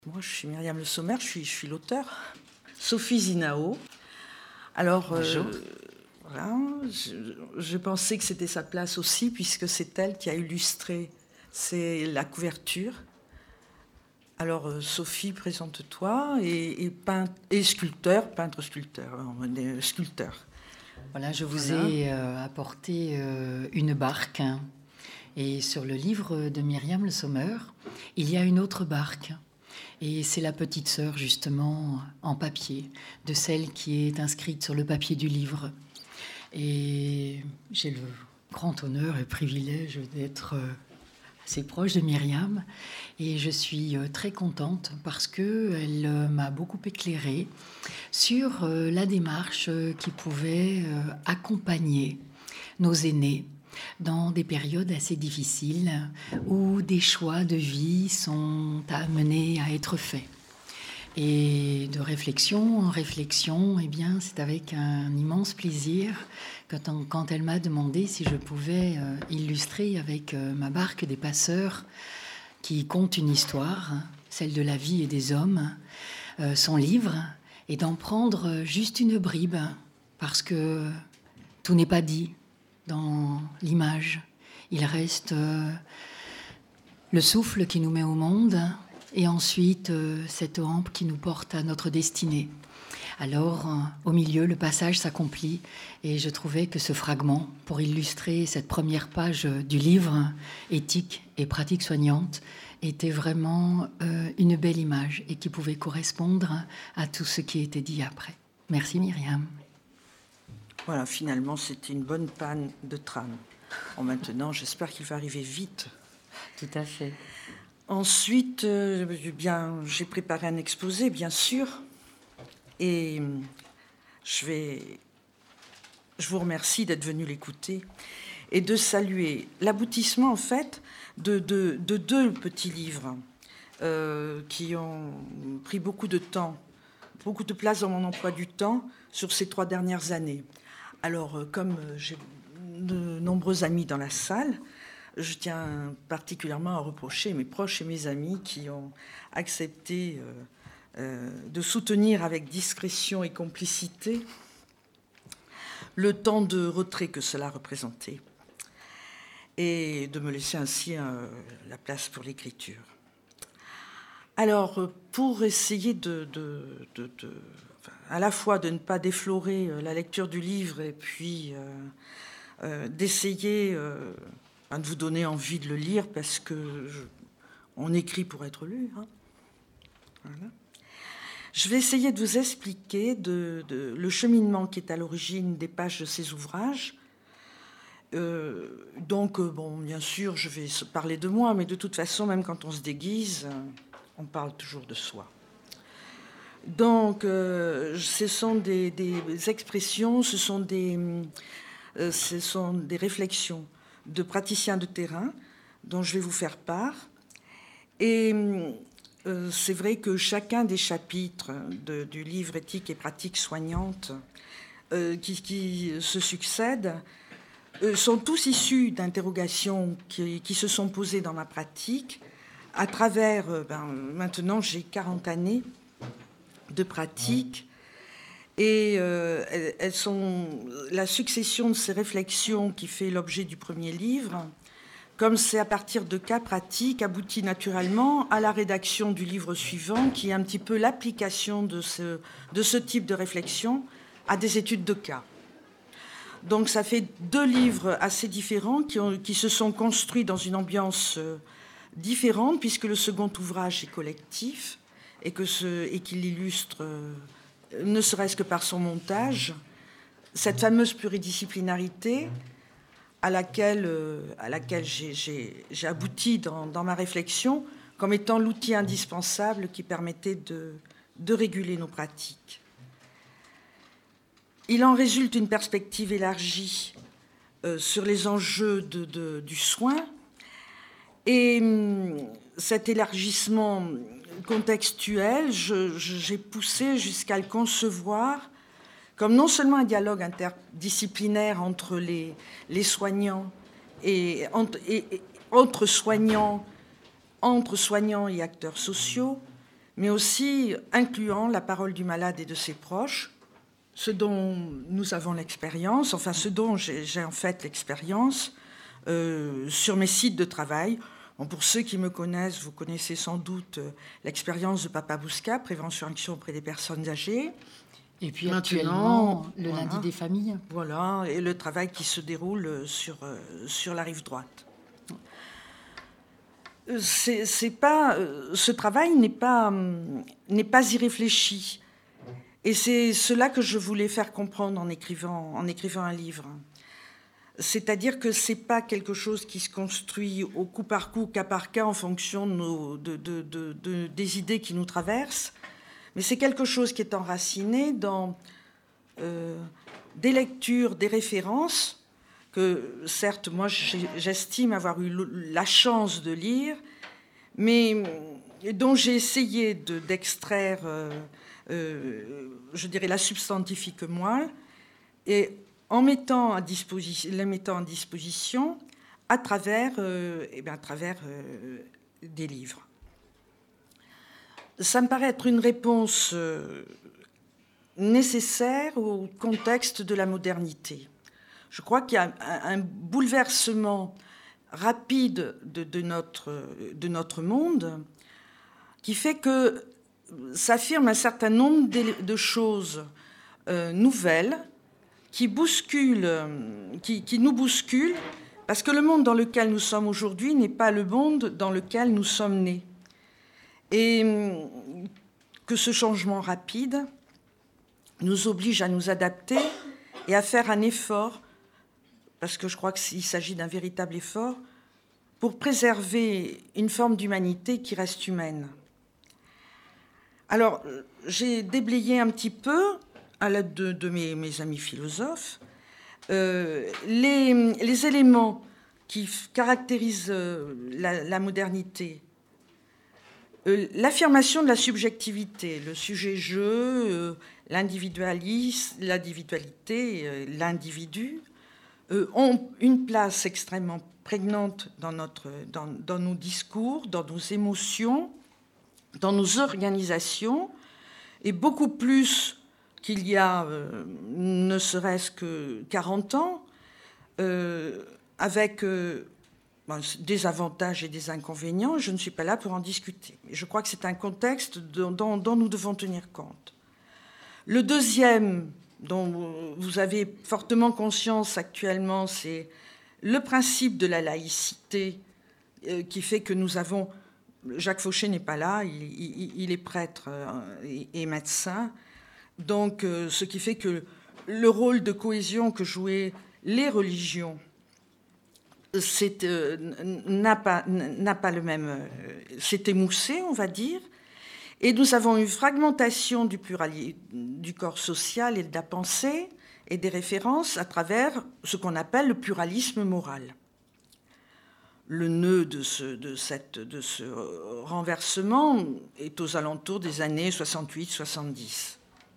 Moi, je suis Myriam Le Sommer, je suis l'auteur. Sophie Zinao. Alors, voilà, je pensais que c'était sa place aussi, puisque c'est elle qui a illustré la couverture. Alors, Sophie, présente-toi, et sculpteur, peintre-sculpteur, on est sculpteur. Voilà, je vous ai apporté une barque. Hein, et sur le livre de Myriam Le Sommer, il y a une autre barque. Et c'est la petite sœur, justement, en papier, de celle qui est inscrite sur le papier du livre. Et j'ai le grand honneur et privilège d'être assez proche de Myriam. Et je suis très contente parce qu'elle m'a beaucoup éclairée sur la démarche qui pouvait accompagner nos aînés dans des périodes assez difficiles où des choix de vie sont amenés à être faits. Et de réflexion en réflexion, eh bien, c'est avec un immense plaisir quand elle m'a demandé si je pouvais illustrer avec ma barque des passeurs qui compte une histoire, celle de la vie et des hommes, son livre, et d'en prendre juste une bribe, parce que tout n'est pas dit dans l'image. Il reste le souffle qui nous met au monde et ensuite cette hampe qui nous porte à notre destinée. Alors, au milieu, le passage s'accomplit et je trouvais que ce fragment, pour illustrer cette première page du livre « Éthique et pratique soignante », était vraiment une belle image et qui pouvait correspondre à tout ce qui était dit après. Merci Myriam. Voilà, finalement, c'était une bonne panne de tram. Bon, maintenant, j'espère qu'il va arriver vite. Tout à fait. Ensuite, j'ai préparé un exposé, bien sûr. Et je vous remercie d'être venu l'écouter et de saluer l'aboutissement, en fait, de deux petits livres qui ont pris beaucoup de temps, beaucoup de place dans mon emploi du temps sur ces 3 dernières années. Alors, comme j'ai de nombreux amis dans la salle, je tiens particulièrement à reprocher mes proches et mes amis qui ont accepté de soutenir avec discrétion et complicité le temps de retrait que cela représentait et de me laisser ainsi la place pour l'écriture. Alors, pour essayer à la fois de ne pas déflorer la lecture du livre et puis d'essayer de vous donner envie de le lire parce que on écrit pour être lu. Hein. Voilà. Je vais essayer de vous expliquer le cheminement qui est à l'origine des pages de ces ouvrages. Bon, bien sûr, je vais parler de moi, mais de toute façon, même quand on se déguise, on parle toujours de soi. Donc, ce sont des expressions, ce sont des réflexions de praticiens de terrain dont je vais vous faire part. Et c'est vrai que chacun des chapitres du livre Éthique et pratique soignante qui se succèdent sont tous issus d'interrogations qui se sont posées dans ma pratique à travers, maintenant j'ai 40 années de pratique, et elles sont la succession de ces réflexions qui fait l'objet du premier livre. Comme c'est à partir de cas pratiques, aboutit naturellement à la rédaction du livre suivant, qui est un petit peu l'application de ce type de réflexion à des études de cas. Donc ça fait 2 livres assez différents qui se sont construits dans une ambiance différente, puisque le second ouvrage est collectif et qu'il illustre, ne serait-ce que par son montage, cette fameuse pluridisciplinarité à laquelle j'ai abouti dans ma réflexion comme étant l'outil indispensable qui permettait de réguler nos pratiques. Il en résulte une perspective élargie sur les enjeux du soin, et cet élargissement contextuel, j'ai poussé jusqu'à le concevoir comme non seulement un dialogue interdisciplinaire entre les soignants et entre soignants et acteurs sociaux, mais aussi incluant la parole du malade et de ses proches, ce dont nous avons l'expérience, enfin ce dont j'ai en fait l'expérience sur mes sites de travail. Bon, pour ceux qui me connaissent, vous connaissez sans doute l'expérience de Papa Bousca, prévention action auprès des personnes âgées. Et puis actuellement, le voilà, lundi des familles. Voilà, et le travail qui se déroule sur la rive droite. Ce travail n'est pas irréfléchi. Et c'est cela que je voulais faire comprendre en écrivant un livre. C'est-à-dire que ce n'est pas quelque chose qui se construit au coup par coup, cas par cas, en fonction des idées qui nous traversent, mais c'est quelque chose qui est enraciné dans des lectures, des références, que certes, moi, j'estime avoir eu la chance de lire, mais dont j'ai essayé d'extraire, je dirais, la substantifique moelle, et en les mettant en disposition à travers des livres. Ça me paraît être une réponse nécessaire au contexte de la modernité. Je crois qu'il y a un bouleversement rapide de notre monde qui fait que s'affirme un certain nombre de choses nouvelles qui nous bousculent, parce que le monde dans lequel nous sommes aujourd'hui n'est pas le monde dans lequel nous sommes nés. Et que ce changement rapide nous oblige à nous adapter et à faire un effort, parce que je crois qu'il s'agit d'un véritable effort, pour préserver une forme d'humanité qui reste humaine. Alors, j'ai déblayé un petit peu, à l'aide de mes amis philosophes, les éléments qui caractérisent la modernité. L'affirmation de la subjectivité, le sujet-jeu, l'individualité, l'individu, ont une place extrêmement prégnante dans nos discours, dans nos émotions, dans nos organisations, et beaucoup plus qu'il y a ne serait-ce que 40 ans, avec des avantages et des inconvénients. Je ne suis pas là pour en discuter. Mais je crois que c'est un contexte dont nous devons tenir compte. Le deuxième, dont vous avez fortement conscience actuellement, c'est le principe de la laïcité, qui fait que nous avons... Jacques Fauché n'est pas là, il est prêtre et médecin. Donc, ce qui fait que le rôle de cohésion que jouaient les religions n'a pas le même... s'est émoussé, on va dire. Et nous avons une fragmentation du corps social et de la pensée et des références à travers ce qu'on appelle le pluralisme moral. Le nœud de ce renversement est aux alentours des années 68-70.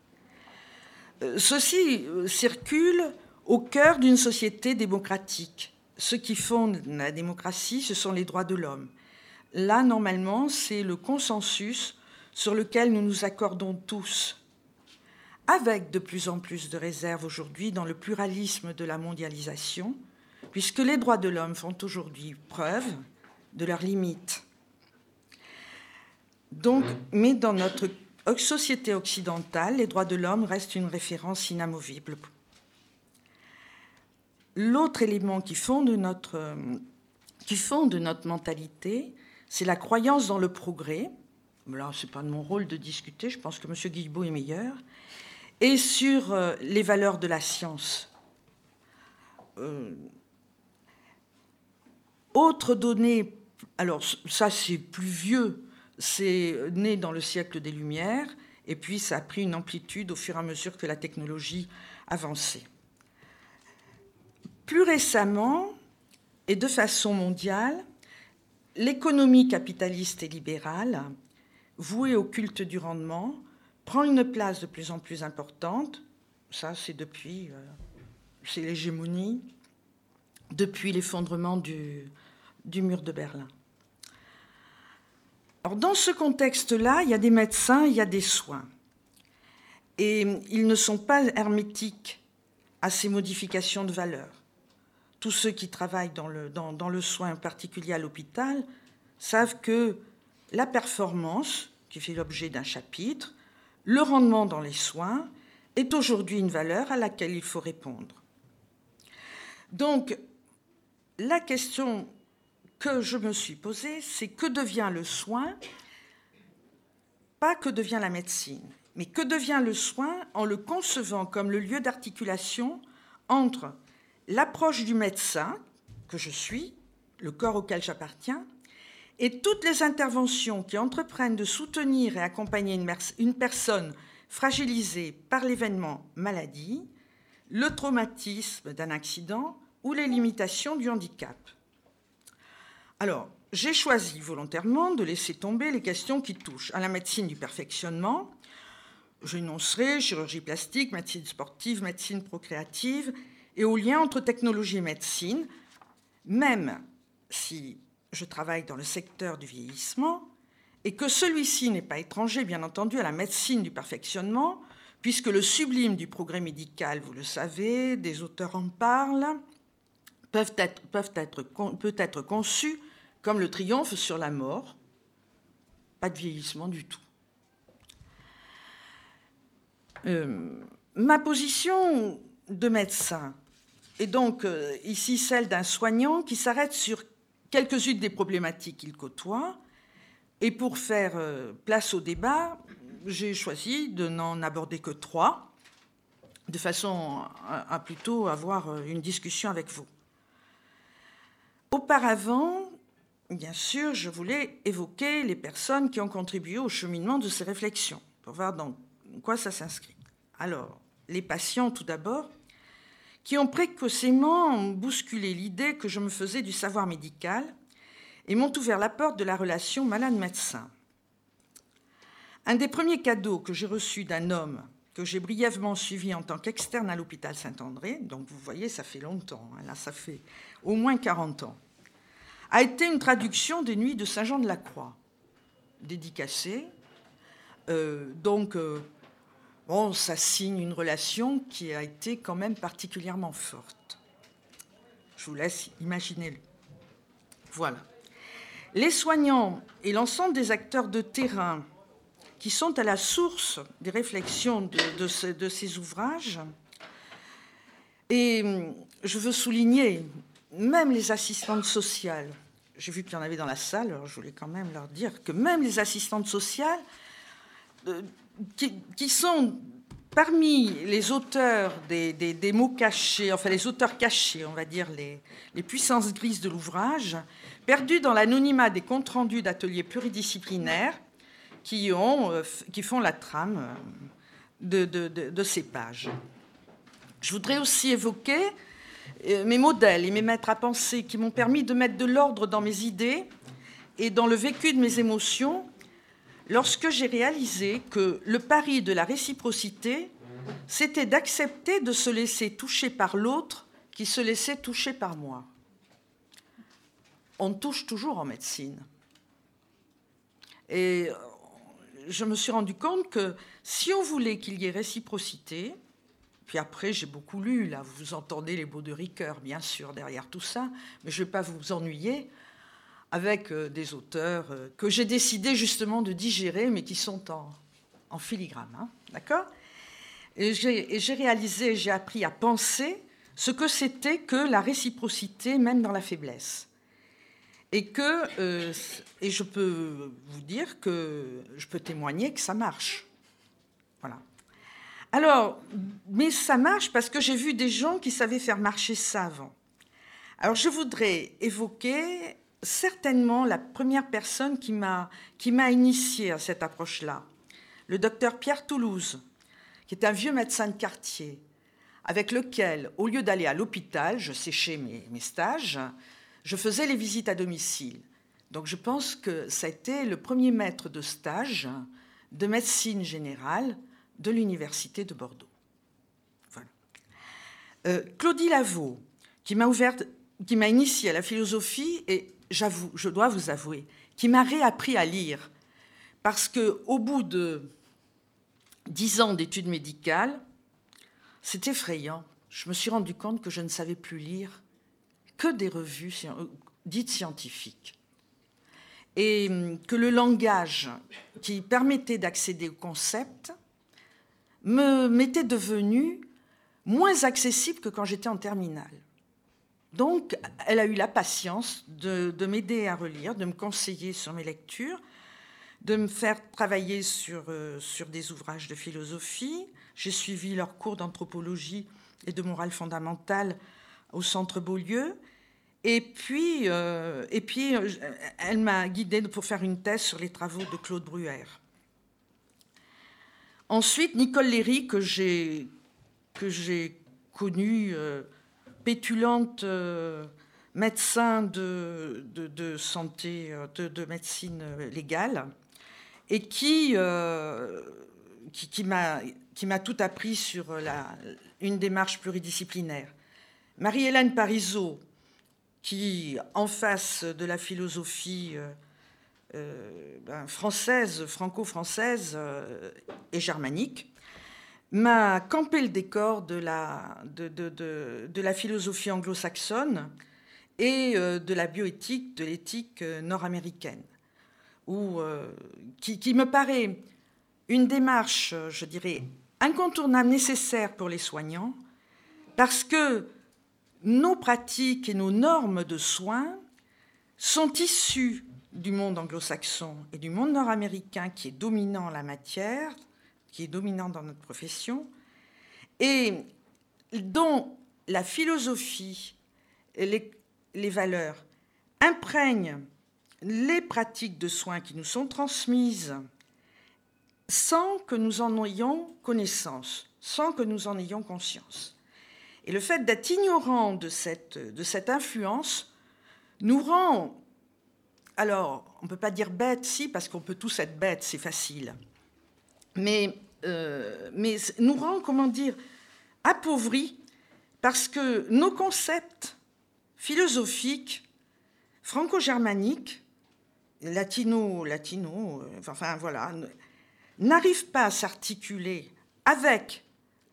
Ceci circule au cœur d'une société démocratique. Ce qui fonde la démocratie, ce sont les droits de l'homme. Là, normalement, c'est le consensus sur lequel nous nous accordons tous, avec de plus en plus de réserves aujourd'hui dans le pluralisme de la mondialisation, puisque les droits de l'homme font aujourd'hui preuve de leurs limites. Donc, mais dans notre société occidentale, les droits de l'homme restent une référence inamovible. L'autre élément qui fonde notre mentalité, c'est la croyance dans le progrès. Là, ce n'est pas de mon rôle de discuter, je pense que M. Guilbeault est meilleur. Et sur les valeurs de la science. Autre donnée, alors ça c'est plus vieux, c'est né dans le siècle des Lumières, et puis ça a pris une amplitude au fur et à mesure que la technologie avançait. Plus récemment, et de façon mondiale, l'économie capitaliste et libérale, vouée au culte du rendement, prend une place de plus en plus importante. Ça, c'est depuis c'est l'hégémonie, depuis l'effondrement du mur de Berlin. Alors, dans ce contexte-là, il y a des médecins, il y a des soins. Et ils ne sont pas hermétiques à ces modifications de valeur. Tous ceux qui travaillent dans le soin, en particulier à l'hôpital, savent que la performance, qui fait l'objet d'un chapitre, le rendement dans les soins, est aujourd'hui une valeur à laquelle il faut répondre. Donc, la question que je me suis posée, c'est que devient le soin, pas que devient la médecine, mais que devient le soin en le concevant comme le lieu d'articulation entre l'approche du médecin, que je suis, le corps auquel j'appartiens, et toutes les interventions qui entreprennent de soutenir et accompagner une personne fragilisée par l'événement maladie, le traumatisme d'un accident ou les limitations du handicap. Alors, j'ai choisi volontairement de laisser tomber les questions qui touchent à la médecine du perfectionnement. J'énoncerai chirurgie plastique, médecine sportive, médecine procréative et au lien entre technologie et médecine, même si je travaille dans le secteur du vieillissement et que celui-ci n'est pas étranger, bien entendu, à la médecine du perfectionnement, puisque le sublime du progrès médical, vous le savez, des auteurs en parlent, peut être conçu comme le triomphe sur la mort, pas de vieillissement du tout. Ma position de médecin est donc ici celle d'un soignant qui s'arrête sur quelques-unes des problématiques qu'il côtoie. Et pour faire place au débat, j'ai choisi de n'en aborder que 3, de façon à plutôt avoir une discussion avec vous. Auparavant, bien sûr, je voulais évoquer les personnes qui ont contribué au cheminement de ces réflexions, pour voir dans quoi ça s'inscrit. Alors, les patients, tout d'abord, qui ont précocement bousculé l'idée que je me faisais du savoir médical et m'ont ouvert la porte de la relation malade-médecin. Un des premiers cadeaux que j'ai reçus d'un homme que j'ai brièvement suivi en tant qu'externe à l'hôpital Saint-André, donc vous voyez, ça fait longtemps, là ça fait au moins 40 ans, a été une traduction des Nuits de Saint-Jean-de-la-Croix, dédicacée. Bon, ça signe une relation qui a été quand même particulièrement forte. Je vous laisse imaginer. Voilà. Les soignants et l'ensemble des acteurs de terrain qui sont à la source des réflexions de ces ouvrages, et je veux souligner même les assistantes sociales. J'ai vu qu'il y en avait dans la salle, alors je voulais quand même leur dire que même les assistantes sociales, qui sont parmi les auteurs des mots cachés, enfin les auteurs cachés, on va dire les puissances grises de l'ouvrage, perdus dans l'anonymat des comptes rendus d'ateliers pluridisciplinaires qui font la trame de ces pages. Je voudrais aussi évoquer mes modèles et mes maîtres à penser qui m'ont permis de mettre de l'ordre dans mes idées et dans le vécu de mes émotions lorsque j'ai réalisé que le pari de la réciprocité, c'était d'accepter de se laisser toucher par l'autre qui se laissait toucher par moi. On touche toujours en médecine. Et je me suis rendu compte que si on voulait qu'il y ait réciprocité, puis après j'ai beaucoup lu, là vous entendez les mots de Ricoeur, bien sûr, derrière tout ça, mais je ne vais pas vous ennuyer avec des auteurs que j'ai décidé justement de digérer, mais qui sont en filigrane, hein, d'accord ? Et j'ai réalisé, j'ai appris à penser ce que c'était que la réciprocité, même dans la faiblesse. Et je peux vous dire que je peux témoigner que ça marche. Voilà. Alors, mais ça marche parce que j'ai vu des gens qui savaient faire marcher ça avant. Alors, je voudrais évoquer certainement la première personne qui m'a initiée à cette approche-là, le docteur Pierre Toulouse, qui est un vieux médecin de quartier, avec lequel, au lieu d'aller à l'hôpital, je séchais mes stages, je faisais les visites à domicile. Donc je pense que ça a été le premier maître de stage de médecine générale de l'Université de Bordeaux. Voilà. Claudie Lavaux, qui m'a initiée à la philosophie et je dois vous avouer, qui m'a réappris à lire parce qu'au bout de 10 ans d'études médicales, c'est effrayant. Je me suis rendu compte que je ne savais plus lire que des revues dites scientifiques. Et que le langage qui permettait d'accéder au concept m'était devenu moins accessible que quand j'étais en terminale. Donc, elle a eu la patience de m'aider à relire, de me conseiller sur mes lectures, de me faire travailler sur des ouvrages de philosophie. J'ai suivi leurs cours d'anthropologie et de morale fondamentale au Centre Beaulieu. Et puis, elle m'a guidée pour faire une thèse sur les travaux de Claude Bruer. Ensuite, Nicole Léry, que j'ai connue pétulante médecin de santé, de médecine légale, et qui m'a tout appris sur une démarche pluridisciplinaire. Marie-Hélène Parisot, qui, en face de la philosophie française, franco-française et germanique, m'a campé le décor de la philosophie anglo-saxonne et de la bioéthique, de l'éthique nord-américaine, qui me paraît une démarche, je dirais, incontournable, nécessaire pour les soignants, parce que nos pratiques et nos normes de soins sont issues du monde anglo-saxon et du monde nord-américain qui est dominant en la matière, qui est dominant dans notre profession, et dont la philosophie et les valeurs imprègnent les pratiques de soins qui nous sont transmises sans que nous en ayons connaissance, sans que nous en ayons conscience. Et le fait d'être ignorant de cette influence nous rend, alors on ne peut pas dire bêtes, si, parce qu'on peut tous être bêtes, c'est facile, mais nous rend, comment dire, appauvris, parce que nos concepts philosophiques, franco-germaniques, enfin voilà, n'arrivent pas à s'articuler avec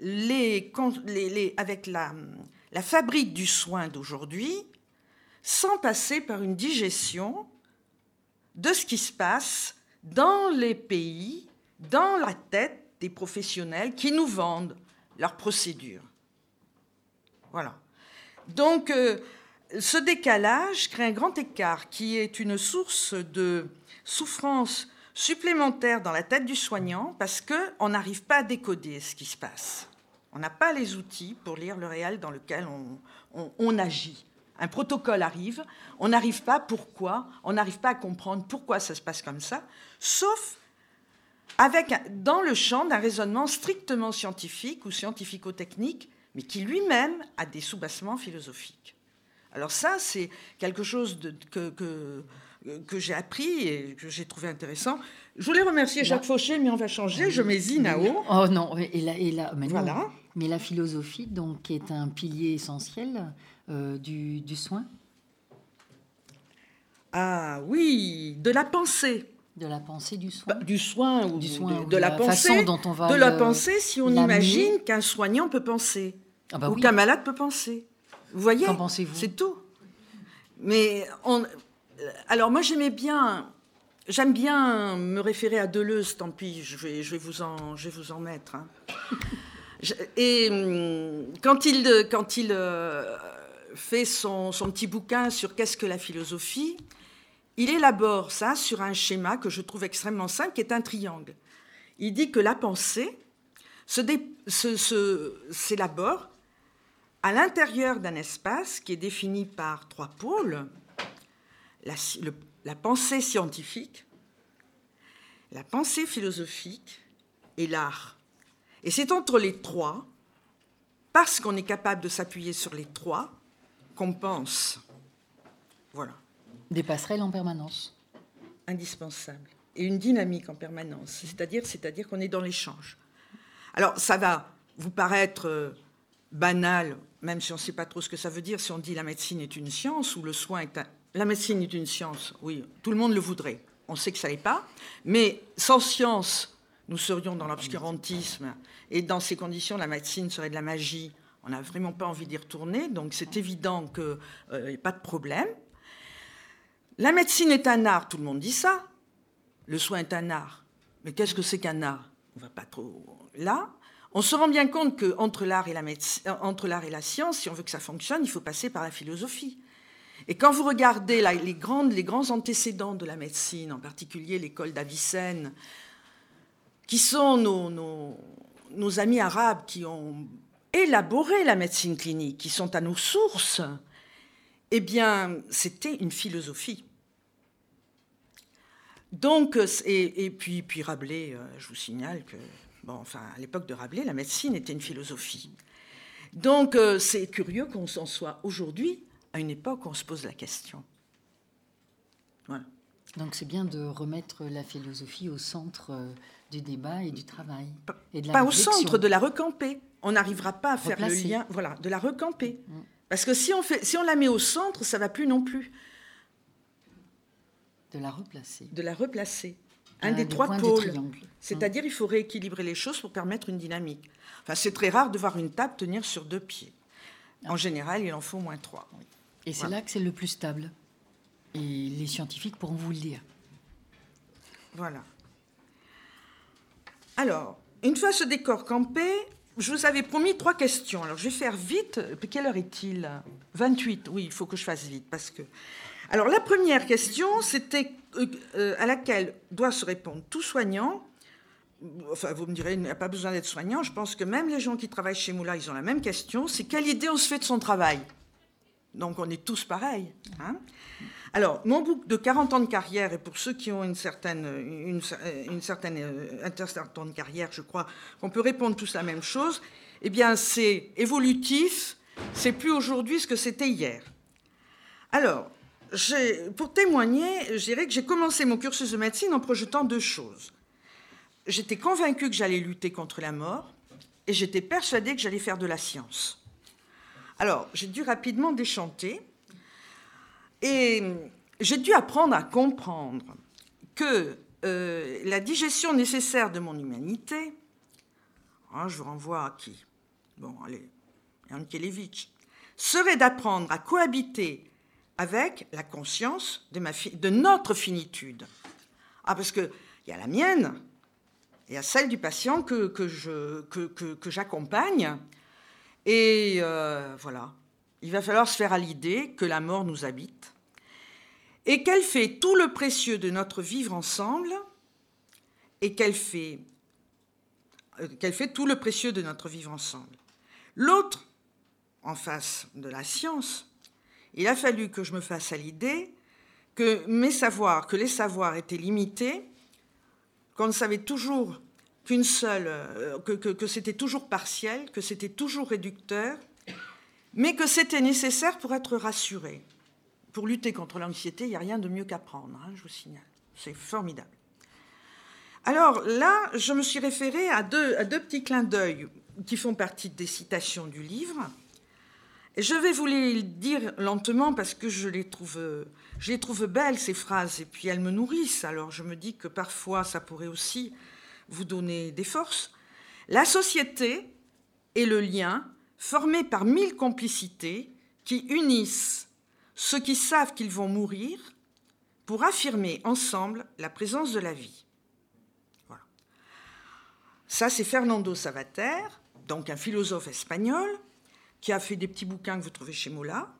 avec la fabrique du soin d'aujourd'hui, sans passer par une digestion de ce qui se passe dans les pays, dans la tête des professionnels qui nous vendent leurs procédures. Voilà. Donc, ce décalage crée un grand écart qui est une source de souffrance supplémentaire dans la tête du soignant parce qu'on n'arrive pas à décoder ce qui se passe. On n'a pas les outils pour lire le réel dans lequel on agit. Un protocole arrive, on n'arrive pas à comprendre pourquoi ça se passe comme ça, sauf dans le champ d'un raisonnement strictement scientifique ou scientifico-technique, mais qui lui-même a des soubassements philosophiques. Alors ça, c'est quelque chose que j'ai appris et que j'ai trouvé intéressant. Je voulais remercier Jacques Fauché, mais on va changer. Je mets Zinao. Oh non, mais voilà. Non. Mais la philosophie, donc, est un pilier essentiel du soin. Ah oui, de la pensée. De la pensée du soin. Du soin ou de la pensée. Façon dont on va de la pensée, si on imagine qu'un soignant peut penser ou qu'un malade peut penser. Vous voyez ? Qu'en pensez-vous ? C'est tout. Mais alors moi j'aime bien me référer à Deleuze. Tant pis, je vais vous en mettre. Hein. Et quand il fait son petit bouquin sur qu'est-ce que la philosophie, il élabore ça sur un schéma que je trouve extrêmement simple, qui est un triangle. Il dit que la pensée s'élabore à l'intérieur d'un espace qui est défini par 3 pôles, la pensée scientifique, la pensée philosophique et l'art. Et c'est entre les 3, parce qu'on est capable de s'appuyer sur les 3, qu'on pense. Voilà. Des passerelles en permanence. Indispensable. Et une dynamique en permanence. C'est-à-dire qu'on est dans l'échange. Alors, ça va vous paraître banal, même si on ne sait pas trop ce que ça veut dire, si on dit la médecine est une science ou le soin est la médecine est une science, oui, tout le monde le voudrait. on sait que ça n'est pas. Mais sans science, nous serions dans l'obscurantisme. Et dans ces conditions, la médecine serait de la magie. On n'a vraiment pas envie d'y retourner. Donc c'est évident qu'il n'y a pas de problème. La médecine est un art, tout le monde dit ça. Le soin est un art. Mais qu'est-ce que c'est qu'un art? On ne va pas trop là. On se rend bien compte qu'entre l'art et la science, si on veut que ça fonctionne, il faut passer par la philosophie. Et quand vous regardez les grands antécédents de la médecine, en particulier l'école d'Avicenne, qui sont nos amis arabes qui ont élaboré la médecine clinique, qui sont à nos sources, eh bien, c'était une philosophie. Donc, et puis Rabelais, je vous signale que, à l'époque de Rabelais, la médecine était une philosophie. Donc, c'est curieux qu'on s'en soit aujourd'hui, à une époque où on se pose la question. Voilà. Donc, c'est bien de remettre la philosophie au centre du débat et du travail. Et de la pas réflexion. Au centre, de la recamper. On n'arrivera pas à faire le lien, de la recamper. Parce que si on la met au centre, ça ne va plus non plus. De la replacer. De la replacer. Un des trois pôles. C'est-à-dire, Mmh. il faut rééquilibrer les choses pour permettre une dynamique. Enfin, c'est très rare de voir une table tenir sur 2 pieds. En général, il en faut au moins 3. Oui. Et c'est là que c'est le plus stable. Et les scientifiques pourront vous le dire. Voilà. Alors, une fois ce décor campé, je vous avais promis 3 questions. Alors, je vais faire vite. Quelle heure est-il? 28. Oui, il faut que je fasse vite parce que... Alors, la première question, c'était à laquelle doit se répondre tout soignant. Enfin, vous me direz, il n'y a pas besoin d'être soignant. Je pense que même les gens qui travaillent chez Moula, ils ont la même question. C'est quelle idée on se fait de son travail? Donc, on est tous pareils. Hein? Alors, mon bouc de 40 ans de carrière, et pour ceux qui ont un certain temps de carrière, je crois qu'on peut répondre tous la même chose, eh bien, c'est évolutif, c'est plus aujourd'hui ce que c'était hier. Alors, pour témoigner, je dirais que j'ai commencé mon cursus de médecine en projetant 2 choses. J'étais convaincue que j'allais lutter contre la mort et j'étais persuadée que j'allais faire de la science. Alors, j'ai dû rapidement déchanter et j'ai dû apprendre à comprendre que la digestion nécessaire de mon humanité, je vous renvoie à qui? Bon, allez, Yankelevitch, serait d'apprendre à cohabiter avec la conscience de notre finitude. Parce qu'il y a la mienne, il y a celle du patient que j'accompagne. Et voilà, il va falloir se faire à l'idée que la mort nous habite et qu'elle fait tout le précieux de notre vivre ensemble et qu'elle fait tout le précieux de notre vivre ensemble. L'autre, en face de la science, il a fallu que je me fasse à l'idée que les savoirs étaient limités, qu'on ne savait toujours qu'une seule, que c'était toujours partiel, que c'était toujours réducteur, mais que c'était nécessaire pour être rassuré. Pour lutter contre l'anxiété, il n'y a rien de mieux qu'apprendre, je vous signale. C'est formidable. Alors là, je me suis référée à deux petits clins d'œil qui font partie des citations du livre. Et je vais vous les dire lentement parce que je les trouve belles, ces phrases, et puis elles me nourrissent. Alors je me dis que parfois, ça pourrait aussi vous donner des forces. La société est le lien formé par 1000 complicités qui unissent ceux qui savent qu'ils vont mourir pour affirmer ensemble la présence de la vie. Voilà. Ça, c'est Fernando Savater, donc un philosophe espagnol, qui a fait des petits bouquins que vous trouvez chez Mola.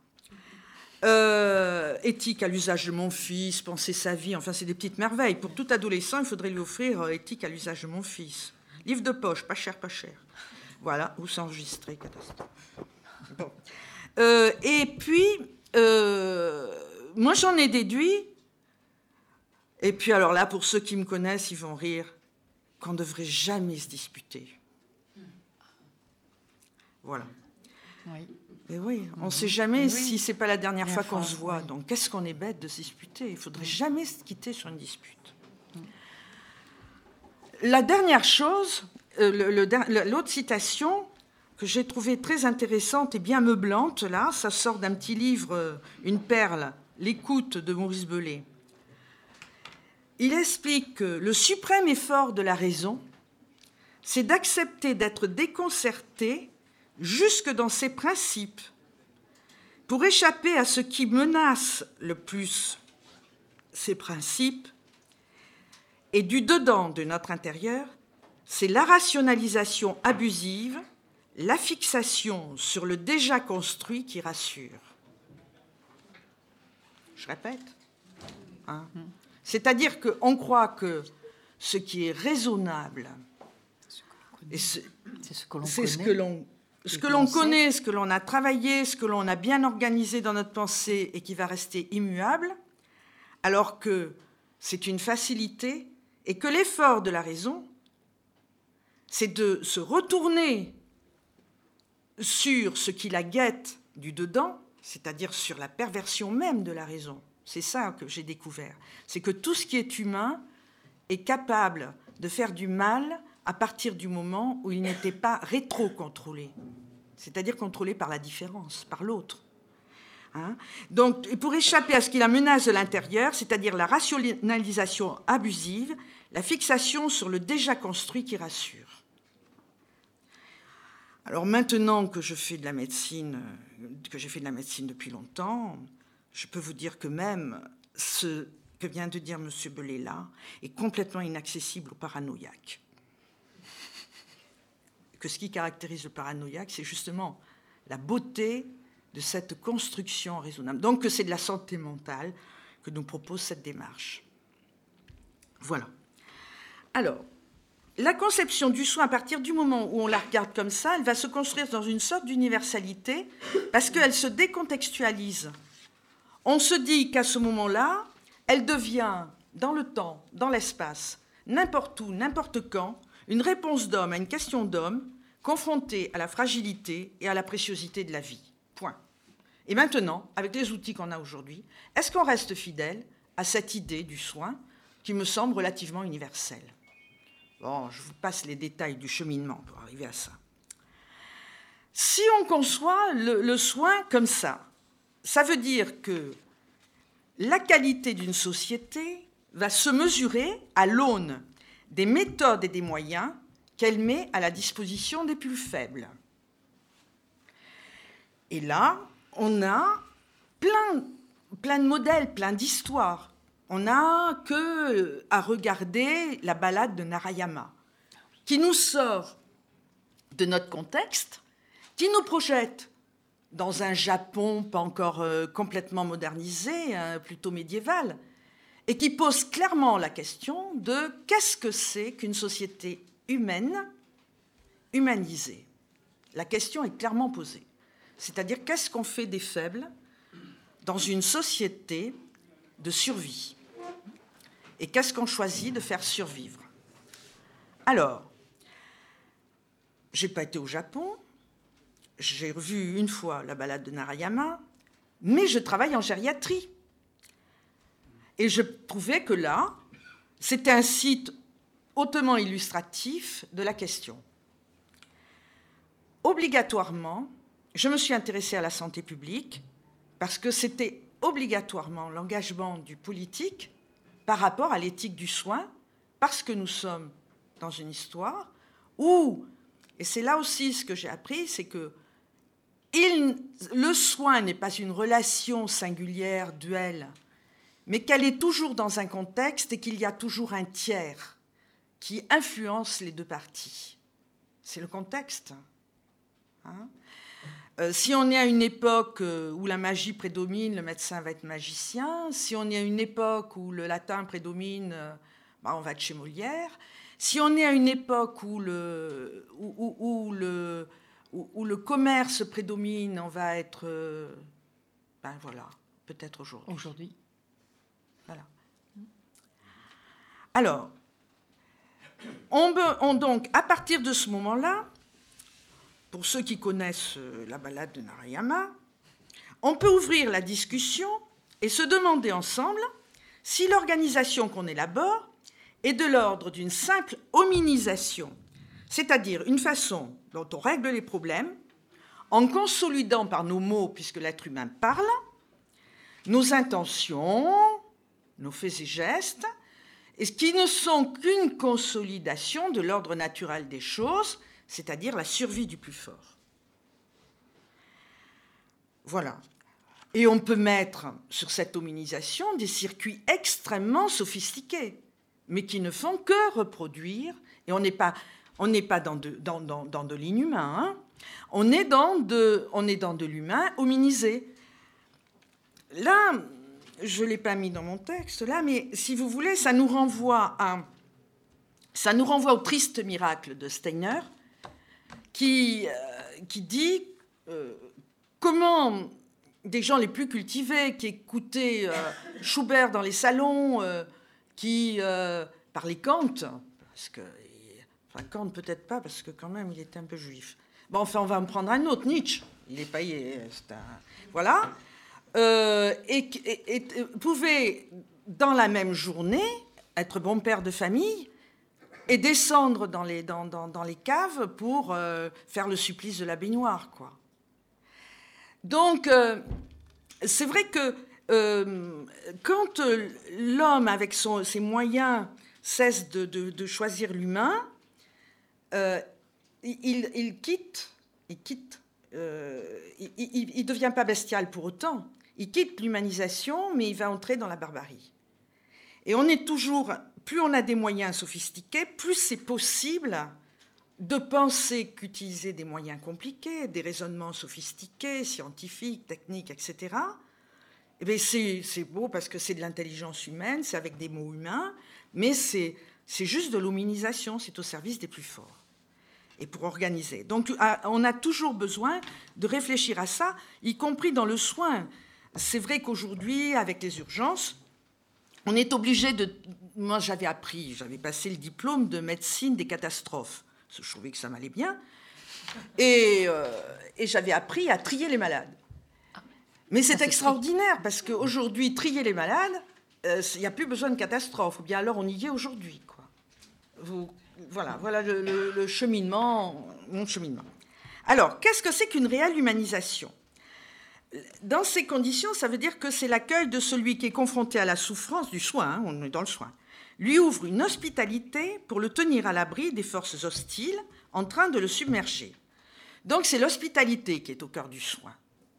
Éthique à l'usage de mon fils, penser sa vie, enfin c'est des petites merveilles. Pour tout adolescent, il faudrait lui offrir Éthique à l'usage de mon fils. Livre de poche, pas cher, pas cher. Voilà, où s'enregistrer, catastrophe. Bon. Et puis, moi j'en ai déduit, et puis alors là, pour ceux qui me connaissent, ils vont rire, qu'on ne devrait jamais se disputer. Voilà. Oui. Et oui, on ne sait jamais si ce n'est pas la dernière fois qu'on se voit. Oui. Donc, qu'est-ce qu'on est bête de se disputer? Il ne faudrait jamais se quitter sur une dispute. La dernière chose, l'autre citation que j'ai trouvée très intéressante et bien meublante, là, ça sort d'un petit livre, une perle, L'écoute de Maurice Bellet. il explique que le suprême effort de la raison, c'est d'accepter d'être déconcerté jusque dans ses principes, pour échapper à ce qui menace le plus ces principes, et du dedans de notre intérieur, c'est la rationalisation abusive, la fixation sur le déjà construit qui rassure. Je répète. Hein? C'est-à-dire qu'on croit que ce qui est raisonnable, c'est ce que l'on connaît, ce que l'on a travaillé, ce que l'on a bien organisé dans notre pensée et qui va rester immuable, alors que c'est une facilité et que l'effort de la raison, c'est de se retourner sur ce qui la guette du dedans, c'est-à-dire sur la perversion même de la raison. C'est ça que j'ai découvert. C'est que tout ce qui est humain est capable de faire du mal à partir du moment où il n'était pas rétro-contrôlé, c'est-à-dire contrôlé par la différence, par l'autre. Hein? Donc, pour échapper à ce qui la menace de l'intérieur, c'est-à-dire la rationalisation abusive, la fixation sur le déjà construit qui rassure. Alors maintenant que je fais de la médecine, que j'ai fait de la médecine depuis longtemps, je peux vous dire que même ce que vient de dire M. Bellet là est complètement inaccessible aux paranoïaques. Que ce qui caractérise le paranoïaque, c'est justement la beauté de cette construction raisonnable. Donc, c'est de la santé mentale que nous propose cette démarche. Voilà. Alors, la conception du soin, à partir du moment où on la regarde comme ça, elle va se construire dans une sorte d'universalité parce qu'elle se décontextualise. On se dit qu'à ce moment-là, elle devient, dans le temps, dans l'espace, n'importe où, n'importe quand, une réponse d'homme à une question d'homme, confrontée à la fragilité et à la préciosité de la vie. Point. Et maintenant, avec les outils qu'on a aujourd'hui, est-ce qu'on reste fidèle à cette idée du soin qui me semble relativement universelle? Bon, je vous passe les détails du cheminement pour arriver à ça. Si on conçoit le soin comme ça veut dire que la qualité d'une société va se mesurer à l'aune des méthodes et des moyens qu'elle met à la disposition des plus faibles. Et là, on a plein de modèles, plein d'histoires. On n'a qu'à regarder la balade de Narayama, qui nous sort de notre contexte, qui nous projette dans un Japon pas encore complètement modernisé, plutôt médiéval, et qui pose clairement la question de qu'est-ce que c'est qu'une société humaine, humanisée. La question est clairement posée. C'est-à-dire, qu'est-ce qu'on fait des faibles dans une société de survie? Et qu'est-ce qu'on choisit de faire survivre? Alors, je n'ai pas été au Japon, j'ai revu une fois la balade de Narayama, mais je travaille en gériatrie. Et je trouvais que là, c'était un site hautement illustratif de la question. Obligatoirement, je me suis intéressée à la santé publique parce que c'était obligatoirement l'engagement du politique par rapport à l'éthique du soin, parce que nous sommes dans une histoire où, et c'est là aussi ce que j'ai appris, c'est que le soin n'est pas une relation singulière, duelle, mais qu'elle est toujours dans un contexte et qu'il y a toujours un tiers qui influence les deux parties. C'est le contexte. Hein? Si on est à une époque où la magie prédomine, le médecin va être magicien. Si on est à une époque où le latin prédomine, on va être chez Molière. Si on est à une époque où le commerce prédomine, on va être... voilà, peut-être aujourd'hui. Voilà. Alors, donc, à partir de ce moment-là, pour ceux qui connaissent la balade de Narayama, on peut ouvrir la discussion et se demander ensemble si l'organisation qu'on élabore est de l'ordre d'une simple hominisation, c'est-à-dire une façon dont on règle les problèmes en consolidant par nos mots, puisque l'être humain parle, nos intentions, nos faits et gestes, et qui ne sont qu'une consolidation de l'ordre naturel des choses, c'est-à-dire la survie du plus fort. Voilà. Et on peut mettre sur cette hominisation des circuits extrêmement sophistiqués, mais qui ne font que reproduire, et on n'est pas dans de l'inhumain, hein. On est dans de l'humain hominisé. Là, je ne l'ai pas mis dans mon texte, là, mais si vous voulez, ça nous renvoie au triste miracle de Steiner, qui dit comment des gens les plus cultivés, qui écoutaient Schubert dans les salons, qui parlaient Kant, parce que, enfin Kant peut-être pas, parce que quand même il était un peu juif. Bon, enfin, on va en prendre un autre, Nietzsche. Il est pas, c'est un, voilà. Et pouvait, dans la même journée, être bon père de famille et descendre dans les caves pour faire le supplice de la baignoire, quoi. Donc, c'est vrai que quand l'homme, avec ses moyens, cesse de choisir l'humain, il ne devient pas bestial pour autant. Il quitte l'humanisation, mais il va entrer dans la barbarie. Et on est toujours, plus on a des moyens sophistiqués, plus c'est possible de penser qu'utiliser des moyens compliqués, des raisonnements sophistiqués, scientifiques, techniques, etc., eh bien c'est beau parce que c'est de l'intelligence humaine, c'est avec des mots humains, mais c'est juste de l'hominisation, c'est au service des plus forts. Et pour organiser. Donc on a toujours besoin de réfléchir à ça, y compris dans le soin. C'est vrai qu'aujourd'hui, avec les urgences, on est obligé de... Moi, j'avais passé le diplôme de médecine des catastrophes. Je trouvais que ça m'allait bien. Et j'avais appris à trier les malades. Mais c'est extraordinaire, parce qu'aujourd'hui, trier les malades, il n'y a plus besoin de catastrophe. Ou bien alors, on y est aujourd'hui, quoi. Voilà le cheminement, mon cheminement. Alors, qu'est-ce que c'est qu'une réelle humanisation ? Dans ces conditions, ça veut dire que c'est l'accueil de celui qui est confronté à la souffrance du soin, hein, on est dans le soin, lui ouvre une hospitalité pour le tenir à l'abri des forces hostiles en train de le submerger. Donc c'est l'hospitalité qui est au cœur du soin.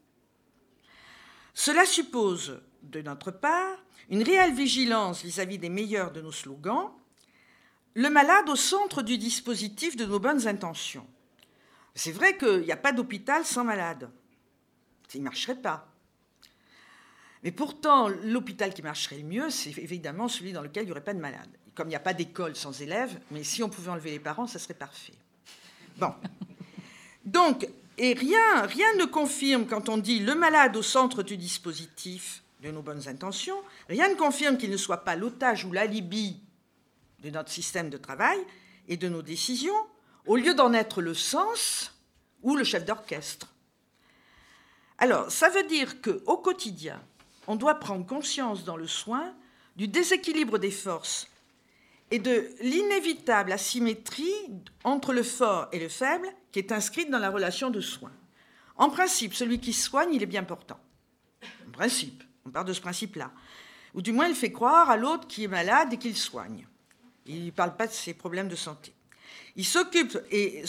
Cela suppose, de notre part, une réelle vigilance vis-à-vis des meilleurs de nos slogans, le malade au centre du dispositif de nos bonnes intentions. C'est vrai qu'il n'y a pas d'hôpital sans malade. Il ne marcherait pas. Mais pourtant, l'hôpital qui marcherait le mieux, c'est évidemment celui dans lequel il n'y aurait pas de malade. Comme il n'y a pas d'école sans élèves, mais si on pouvait enlever les parents, ça serait parfait. Bon. Donc, et rien ne confirme, quand on dit le malade au centre du dispositif de nos bonnes intentions, rien ne confirme qu'il ne soit pas l'otage ou l'alibi de notre système de travail et de nos décisions, au lieu d'en être le sens ou le chef d'orchestre. Alors, ça veut dire qu'au quotidien, on doit prendre conscience dans le soin du déséquilibre des forces et de l'inévitable asymétrie entre le fort et le faible qui est inscrite dans la relation de soin. En principe, celui qui soigne, il est bien portant. En principe, on part de ce principe-là. Ou du moins, il fait croire à l'autre qui est malade et qu'il soigne. Il ne parle pas de ses problèmes de santé. Il s'occupe, et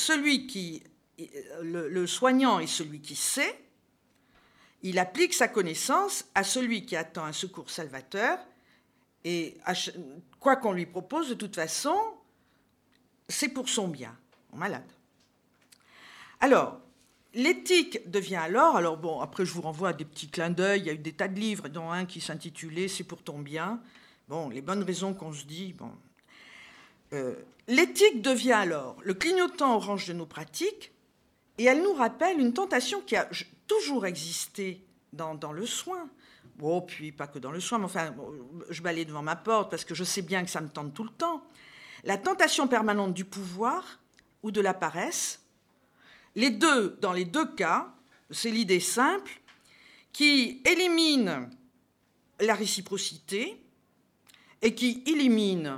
le soignant est celui qui sait. Il applique sa connaissance à celui qui attend un secours salvateur et quoi qu'on lui propose, de toute façon, c'est pour son bien, mon malade. Alors, l'éthique devient alors bon, après je vous renvoie à des petits clins d'œil, il y a eu des tas de livres, dont un qui s'intitulait « C'est pour ton bien ». Bon, les bonnes raisons qu'on se dit, bon. L'éthique devient alors le clignotant orange de nos pratiques et elle nous rappelle une tentation qui a toujours existé dans le soin. Bon, puis pas que dans le soin, mais enfin, je balaye devant ma porte parce que je sais bien que ça me tente tout le temps. La tentation permanente du pouvoir ou de la paresse. Dans les deux cas, c'est l'idée simple qui élimine la réciprocité et qui élimine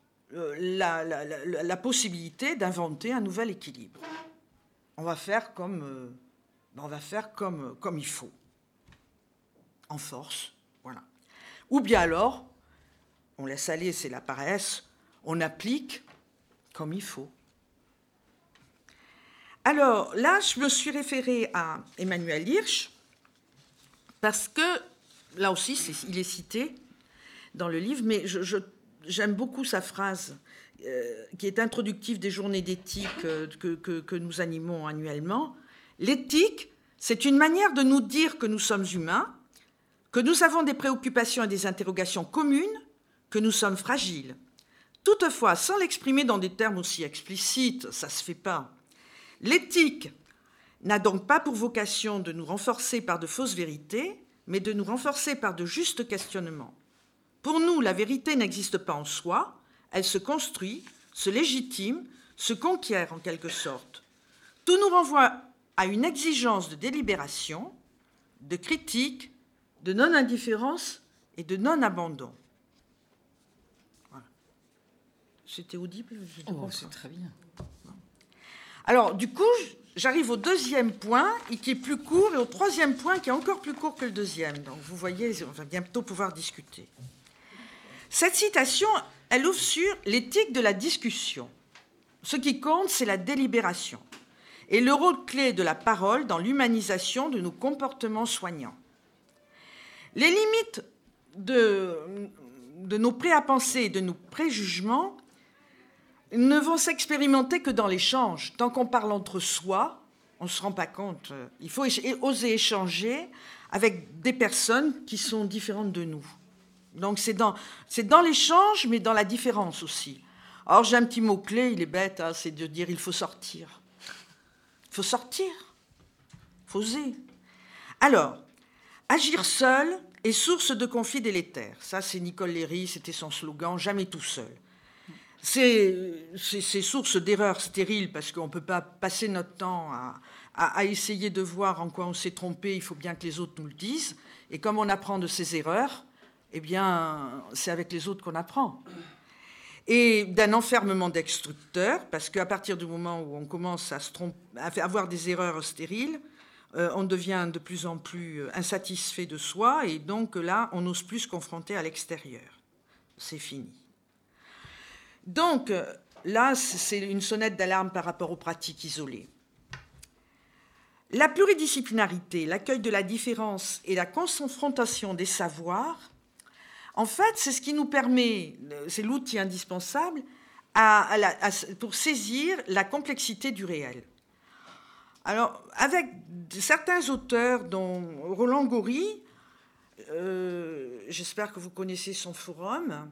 la possibilité d'inventer un nouvel équilibre. On va faire comme il faut, en force, voilà. Ou bien alors, on laisse aller, c'est la paresse, on applique comme il faut. Alors là, je me suis référée à Emmanuel Hirsch, parce que, là aussi, il est cité dans le livre, mais j'aime beaucoup sa phrase qui est introductive des journées d'éthique que nous animons annuellement. L'éthique, c'est une manière de nous dire que nous sommes humains, que nous avons des préoccupations et des interrogations communes, que nous sommes fragiles. Toutefois, sans l'exprimer dans des termes aussi explicites, ça ne se fait pas. L'éthique n'a donc pas pour vocation de nous renforcer par de fausses vérités, mais de nous renforcer par de justes questionnements. Pour nous, la vérité n'existe pas en soi, elle se construit, se légitime, se conquiert en quelque sorte. Tout nous renvoie à une exigence de délibération, de critique, de non-indifférence et de non-abandon. Voilà. C'était audible? C'est très bien. Alors, du coup, j'arrive au deuxième point, qui est plus court, et au troisième point, qui est encore plus court que le deuxième. Donc, vous voyez, on va bientôt pouvoir discuter. Cette citation, elle ouvre sur l'éthique de la discussion. Ce qui compte, c'est la délibération et le rôle clé de la parole dans l'humanisation de nos comportements soignants. Les limites de nos prêts à penser et de nos préjugements ne vont s'expérimenter que dans l'échange. Tant qu'on parle entre soi, on ne se rend pas compte. Il faut oser échanger avec des personnes qui sont différentes de nous. Donc c'est dans l'échange, mais dans la différence aussi. Alors j'ai un petit mot-clé, il est bête, hein, c'est de dire il faut sortir. Il faut sortir. Il faut oser. Alors, agir seul est source de conflits délétères. Ça, c'est Nicole Léry, c'était son slogan, jamais tout seul. C'est source d'erreurs stériles parce qu'on ne peut pas passer notre temps à essayer de voir en quoi on s'est trompé. Il faut bien que les autres nous le disent. Et comme on apprend de ses erreurs, eh bien, c'est avec les autres qu'on apprend. Et d'un enfermement destructeur, parce qu'à partir du moment où on commence à avoir des erreurs stériles, on devient de plus en plus insatisfait de soi, et donc là, on n'ose plus se confronter à l'extérieur. C'est fini. Donc, là, c'est une sonnette d'alarme par rapport aux pratiques isolées. La pluridisciplinarité, l'accueil de la différence et la confrontation des savoirs, en fait, c'est ce qui nous permet, c'est l'outil indispensable pour saisir la complexité du réel. Alors, avec certains auteurs, dont Roland Gori, j'espère que vous connaissez son forum,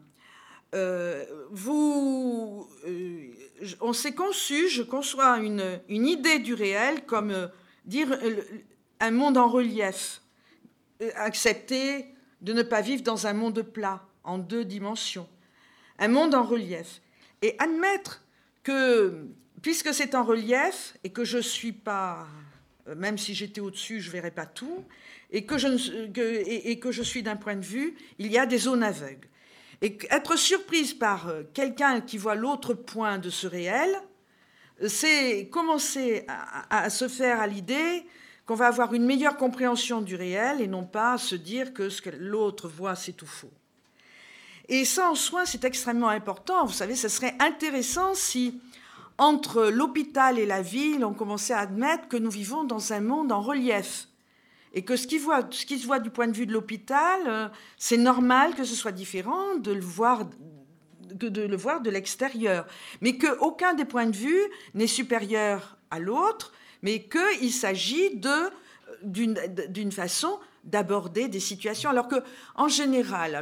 on s'est conçu, je conçois une idée du réel comme dire un monde en relief, accepter de ne pas vivre dans un monde plat, en 2 dimensions, un monde en relief, et admettre que, puisque c'est en relief, et que je ne suis pas, même si j'étais au-dessus, je ne verrais pas tout, et que je suis d'un point de vue, il y a des zones aveugles. Et être surprise par quelqu'un qui voit l'autre point de ce réel, c'est commencer à se faire à l'idée qu'on va avoir une meilleure compréhension du réel et non pas se dire que ce que l'autre voit, c'est tout faux. Et ça, en soi, c'est extrêmement important. Vous savez, ce serait intéressant si, entre l'hôpital et la ville, on commençait à admettre que nous vivons dans un monde en relief. Et que ce qui se voit du point de vue de l'hôpital, c'est normal que ce soit différent de le voir de l'extérieur. Mais qu'aucun des points de vue n'est supérieur à l'autre, mais qu'il s'agit d'une façon d'aborder des situations. Alors qu'en général,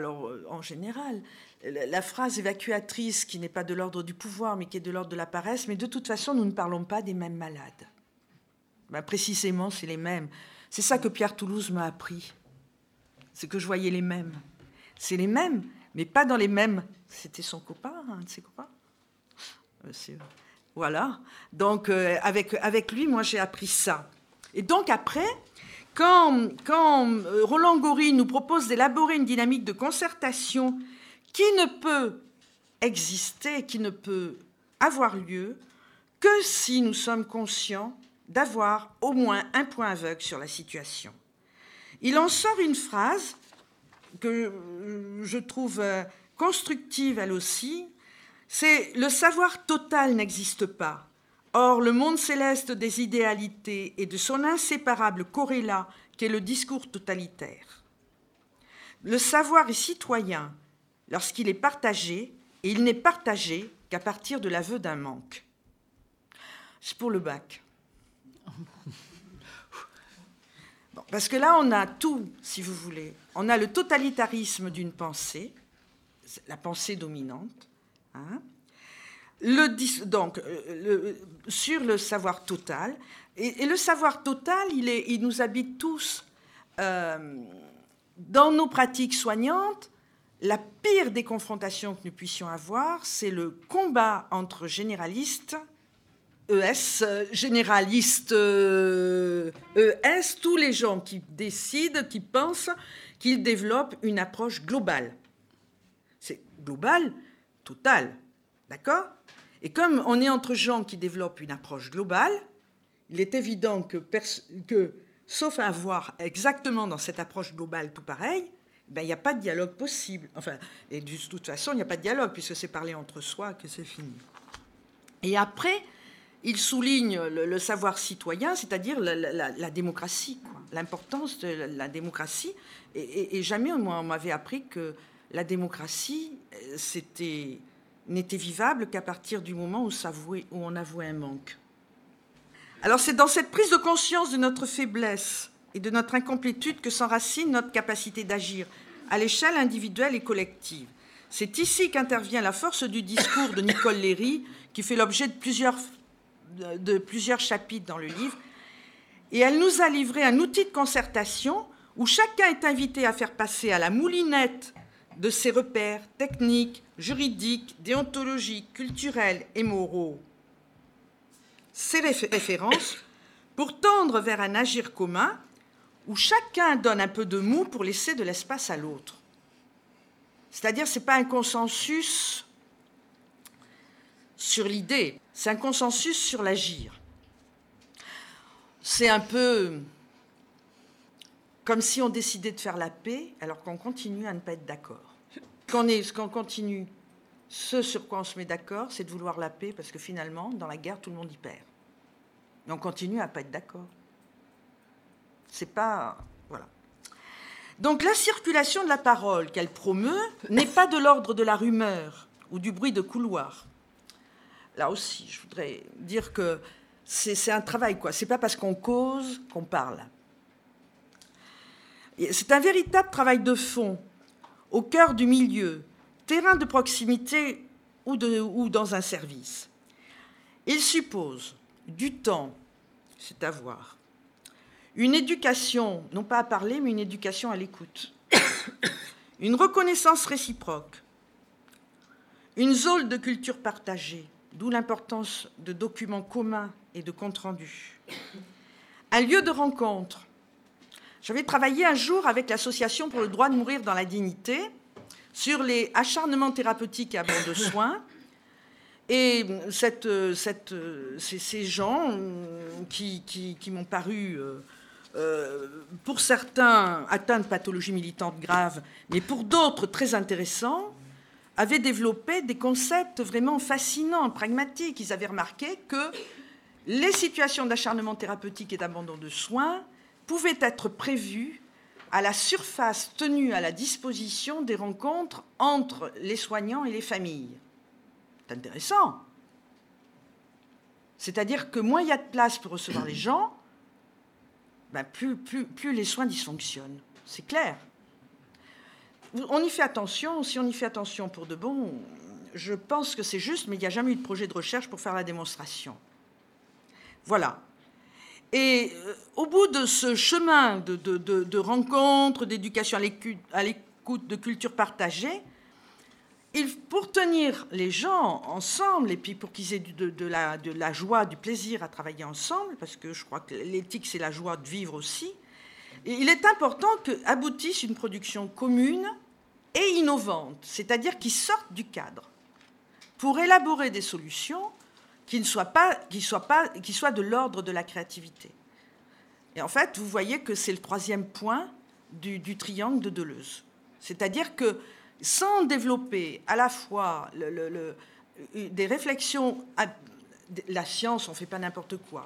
la phrase évacuatrice qui n'est pas de l'ordre du pouvoir, mais qui est de l'ordre de la paresse, mais de toute façon, nous ne parlons pas des mêmes malades. Ben, précisément, c'est les mêmes. C'est ça que Pierre Toulouse m'a appris. C'est que je voyais les mêmes. C'est les mêmes, mais pas dans les mêmes. C'était son copain, un de ses copains. Voilà. Donc, avec lui, moi, j'ai appris ça. Et donc, après, quand Roland Gori nous propose d'élaborer une dynamique de concertation qui ne peut exister, qui ne peut avoir lieu que si nous sommes conscients d'avoir au moins un point aveugle sur la situation. Il en sort une phrase que je trouve constructive elle aussi, c'est le savoir total n'existe pas. Or, le monde céleste des idéalités et de son inséparable corrélat qu'est le discours totalitaire. Le savoir est citoyen lorsqu'il est partagé, et il n'est partagé qu'à partir de l'aveu d'un manque. C'est pour le bac. Bon, parce que là, on a tout, si vous voulez. On a le totalitarisme d'une pensée, la pensée dominante, hein, sur le savoir total. Et le savoir total, il nous habite tous. Dans nos pratiques soignantes, la pire des confrontations que nous puissions avoir, c'est le combat entre généralistes, généralistes, tous les gens qui décident, qui pensent qu'ils développent une approche globale. C'est global, total, d'accord ? Et comme on est entre gens qui développent une approche globale, il est évident que sauf à avoir exactement dans cette approche globale tout pareil, ben, il n'y a pas de dialogue possible. Enfin, et de toute façon, il n'y a pas de dialogue, puisque c'est parler entre soi que c'est fini. Et après, il souligne le savoir citoyen, c'est-à-dire la démocratie, quoi. L'importance de la démocratie. Et jamais, moi, on m'avait appris que la démocratie, n'était vivable qu'à partir du moment où on avouait un manque. Alors, c'est dans cette prise de conscience de notre faiblesse et de notre incomplétude que s'enracine notre capacité d'agir à l'échelle individuelle et collective. C'est ici qu'intervient la force du discours de Nicole Léry, qui fait l'objet de plusieurs chapitres dans le livre. Et elle nous a livré un outil de concertation où chacun est invité à faire passer à la moulinette de ses repères techniques, juridiques, déontologiques, culturels et moraux ses références pour tendre vers un agir commun où chacun donne un peu de mou pour laisser de l'espace à l'autre. C'est-à-dire, ce n'est pas un consensus sur l'idée, c'est un consensus sur l'agir. C'est un peu comme si on décidait de faire la paix alors qu'on continue à ne pas être d'accord. Ce qu'on continue, ce sur quoi on se met d'accord, c'est de vouloir la paix, parce que finalement, dans la guerre, tout le monde y perd. Mais on continue à ne pas être d'accord. C'est pas... Voilà. Donc la circulation de la parole qu'elle promeut n'est pas de l'ordre de la rumeur ou du bruit de couloir. Là aussi, je voudrais dire que c'est un travail, quoi. C'est pas parce qu'on cause qu'on parle. C'est un véritable travail de fond, au cœur du milieu, terrain de proximité ou dans un service. Il suppose du temps, c'est à voir, une éducation, non pas à parler, mais une éducation à l'écoute, une reconnaissance réciproque, une zone de culture partagée, d'où l'importance de documents communs et de comptes rendus, un lieu de rencontre. J'avais travaillé un jour avec l'Association pour le droit de mourir dans la dignité sur les acharnements thérapeutiques et abandon de soins. Et ces gens qui m'ont paru, pour certains, atteints de pathologies militantes graves, mais pour d'autres très intéressants, avaient développé des concepts vraiment fascinants, pragmatiques. Ils avaient remarqué que les situations d'acharnement thérapeutique et d'abandon de soins pouvaient être prévues à la surface tenue à la disposition des rencontres entre les soignants et les familles. C'est intéressant. C'est-à-dire que moins il y a de place pour recevoir les gens, ben plus les soins dysfonctionnent. C'est clair. On y fait attention. Si on y fait attention pour de bon, je pense que c'est juste, mais il n'y a jamais eu de projet de recherche pour faire la démonstration. Voilà. Et au bout de ce chemin de rencontres, d'éducation à l'écoute, de culture partagée, pour tenir les gens ensemble et puis pour qu'ils aient de la joie, du plaisir à travailler ensemble, parce que je crois que l'éthique, c'est la joie de vivre aussi, et il est important qu'aboutisse une production commune et innovante, c'est-à-dire qui sorte du cadre, pour élaborer des solutions qui soient de l'ordre de la créativité. Et en fait, vous voyez que c'est le troisième point du triangle de Deleuze. C'est-à-dire que sans développer à la fois des réflexions, la science, on ne fait pas n'importe quoi,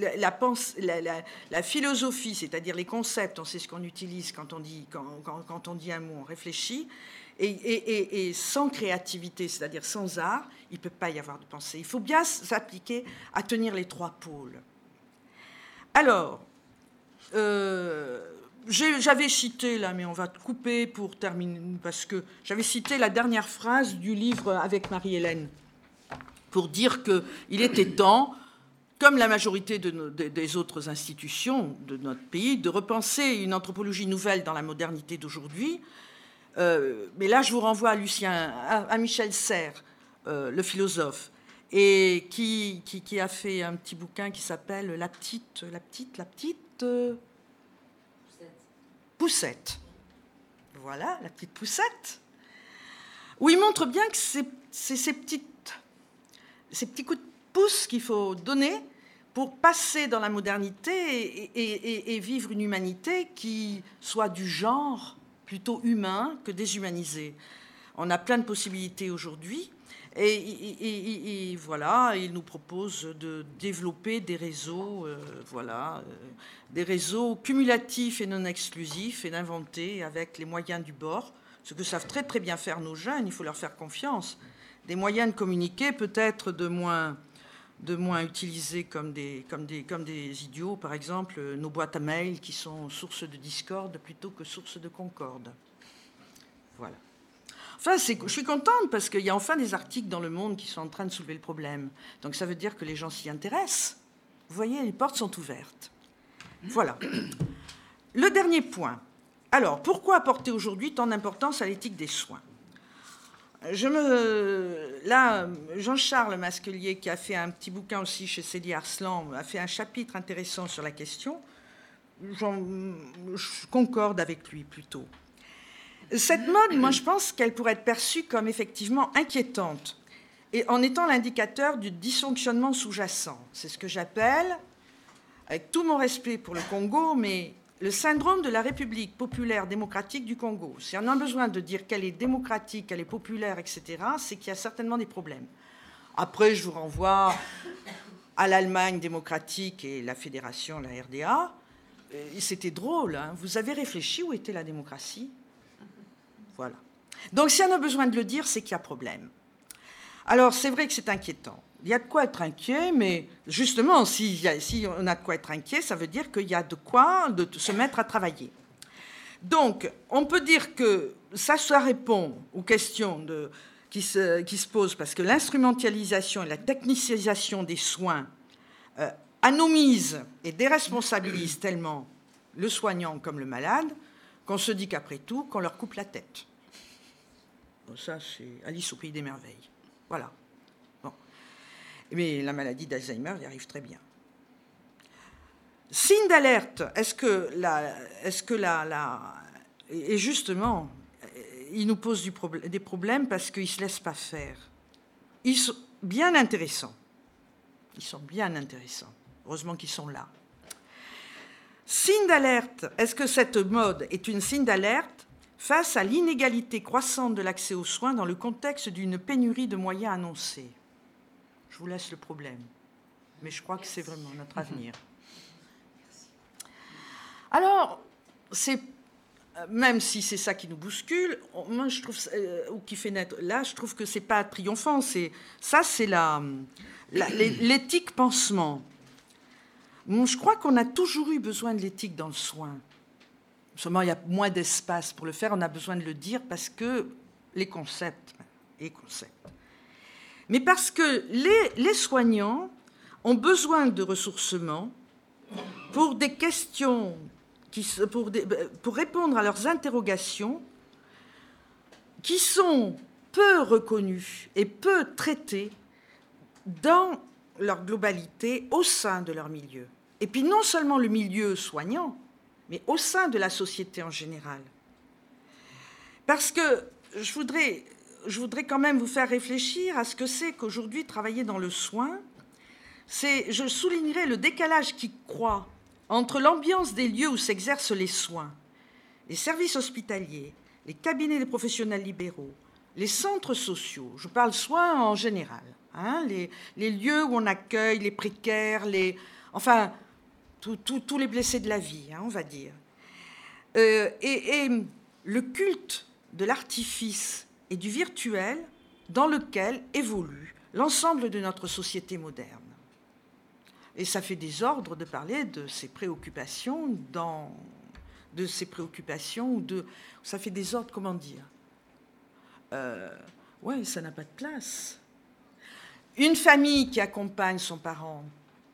la philosophie, c'est-à-dire les concepts, on sait ce qu'on utilise quand on dit un mot, on réfléchit, et sans créativité, c'est-à-dire sans art, il ne peut pas y avoir de pensée. Il faut bien s'appliquer à tenir les trois pôles. Alors, j'avais cité, là, mais on va couper pour terminer, parce que j'avais cité la dernière phrase du livre avec Marie-Hélène, pour dire qu'il était temps, comme la majorité des autres institutions de notre pays, de repenser une anthropologie nouvelle dans la modernité d'aujourd'hui. Mais là, je vous renvoie à Michel Serres, le philosophe, et qui a fait un petit bouquin qui s'appelle La petite Poussette. Voilà, la petite poussette, où il montre bien que c'est ces petits coups de pouce qu'il faut donner pour passer dans la modernité et vivre une humanité qui soit du genre plutôt humain que déshumanisé. On a plein de possibilités aujourd'hui et voilà, il nous propose de développer des réseaux, des réseaux cumulatifs et non exclusifs et d'inventer avec les moyens du bord, ce que savent très très bien faire nos jeunes, il faut leur faire confiance, des moyens de communiquer peut-être de moins utilisés comme des idiots, par exemple nos boîtes à mail qui sont source de discorde plutôt que source de concorde. Voilà. Enfin, je suis contente parce qu'il y a enfin des articles dans Le Monde qui sont en train de soulever le problème. Donc ça veut dire que les gens s'y intéressent. Vous voyez, les portes sont ouvertes. Voilà. Le dernier point. Alors, pourquoi apporter aujourd'hui tant d'importance à l'éthique des soins ? Là, Jean-Charles Masquelier, qui a fait un petit bouquin aussi chez Célie Arslan, a fait un chapitre intéressant sur la question. Je concorde avec lui plutôt. Cette mode, moi, je pense qu'elle pourrait être perçue comme effectivement inquiétante et en étant l'indicateur du dysfonctionnement sous-jacent. C'est ce que j'appelle, avec tout mon respect pour le Congo, mais le syndrome de la République populaire démocratique du Congo. Si on a besoin de dire qu'elle est démocratique, qu'elle est populaire, etc., c'est qu'il y a certainement des problèmes. Après, je vous renvoie à l'Allemagne démocratique et la fédération, la RDA. C'était drôle, hein. Vous avez réfléchi où était la démocratie ? Voilà. Donc, si on a besoin de le dire, c'est qu'il y a problème. Alors, c'est vrai que c'est inquiétant. Il y a de quoi être inquiet, mais justement, si on a de quoi être inquiet, ça veut dire qu'il y a de quoi se mettre à travailler. Donc, on peut dire que ça répond aux questions qui se posent, parce que l'instrumentalisation et la technicisation des soins anomise et déresponsabilise tellement le soignant comme le malade, qu'on se dit qu'après tout, qu'on leur coupe la tête. Bon, ça, c'est Alice au Pays des Merveilles. Voilà. Bon. Mais la maladie d'Alzheimer y arrive très bien. Signe d'alerte, et justement, ils nous posent des problèmes parce qu'ils ne se laissent pas faire. Ils sont bien intéressants. Heureusement qu'ils sont là. Signe d'alerte, est-ce que cette mode est une signe d'alerte face à l'inégalité croissante de l'accès aux soins dans le contexte d'une pénurie de moyens annoncés ? Je vous laisse le problème, mais je crois que c'est vraiment notre avenir. Alors, même si c'est ça qui nous bouscule, moi je trouve, ou qui fait naître, là je trouve que c'est pas triomphant, c'est l'éthique pansement. Je crois qu'on a toujours eu besoin de l'éthique dans le soin. Seulement, il y a moins d'espace pour le faire. On a besoin de le dire parce que les concepts. Mais parce que les soignants ont besoin de ressourcement pour des questions, pour répondre à leurs interrogations qui sont peu reconnues et peu traitées dans leur globalité au sein de leur milieu. Et puis non seulement le milieu soignant, mais au sein de la société en général. Parce que je voudrais quand même vous faire réfléchir à ce que c'est qu'aujourd'hui travailler dans le soin. Je soulignerai le décalage qui croît entre l'ambiance des lieux où s'exercent les soins, les services hospitaliers, les cabinets des professionnels libéraux, les centres sociaux, je parle soins en général, hein, les lieux où on accueille les précaires, enfin, tous les blessés de la vie, hein, on va dire. Et le culte de l'artifice et du virtuel dans lequel évolue l'ensemble de notre société moderne. Et ça fait désordre de parler de ces préoccupations ça fait désordre, comment dire, ouais, ça n'a pas de place. Une famille qui accompagne son parent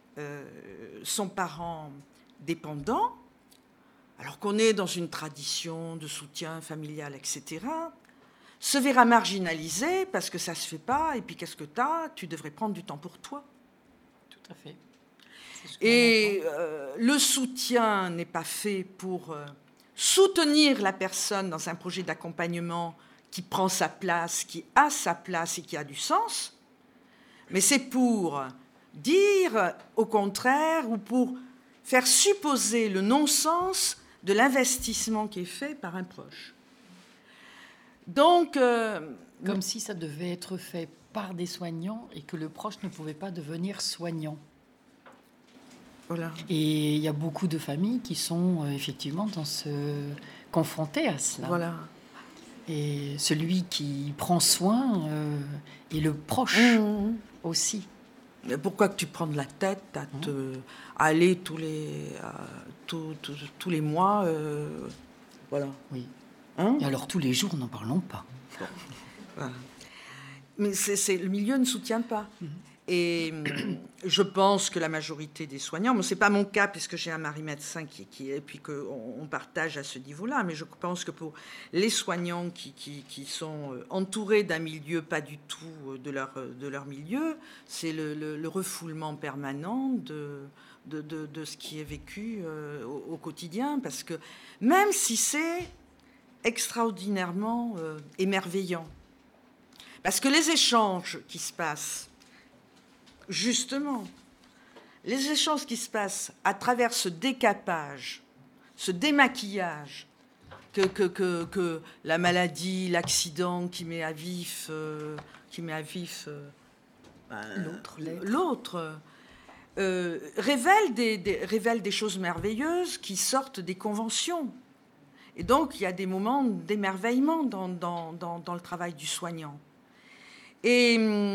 dépendant, alors qu'on est dans une tradition de soutien familial, etc., se verra marginalisée parce que ça ne se fait pas, et puis qu'est-ce que tu devrais prendre du temps pour toi. Tout à fait. Et le soutien n'est pas fait pour soutenir la personne dans un projet d'accompagnement qui prend sa place, qui a sa place et qui a du sens, mais c'est pour dire au contraire ou pour faire supposer le non-sens de l'investissement qui est fait par un proche. Donc, comme si ça devait être fait par des soignants et que le proche ne pouvait pas devenir soignant. Voilà. Et il y a beaucoup de familles qui sont effectivement confrontées à cela. Voilà. Et celui qui prend soin est le proche aussi. Mais pourquoi que tu prends de la tête à aller tous les mois voilà. Oui. Hein? Et alors tous les jours, n'en parlons pas. Bon. Voilà. Mais le milieu ne soutient pas. Et je pense que la majorité des soignants, mais ce n'est pas mon cas puisque j'ai un mari médecin et puis qu'on partage à ce niveau-là, mais je pense que pour les soignants qui sont entourés d'un milieu pas du tout de leur milieu, c'est le refoulement permanent de ce qui est vécu au quotidien, parce que même si c'est extraordinairement émerveillant, parce que les échanges qui se passent, justement, les échanges qui se passent à travers ce décapage, ce démaquillage que la maladie, l'accident qui met à vif l'autre, révèle des choses merveilleuses qui sortent des conventions. Et donc, il y a des moments d'émerveillement dans le travail du soignant. Et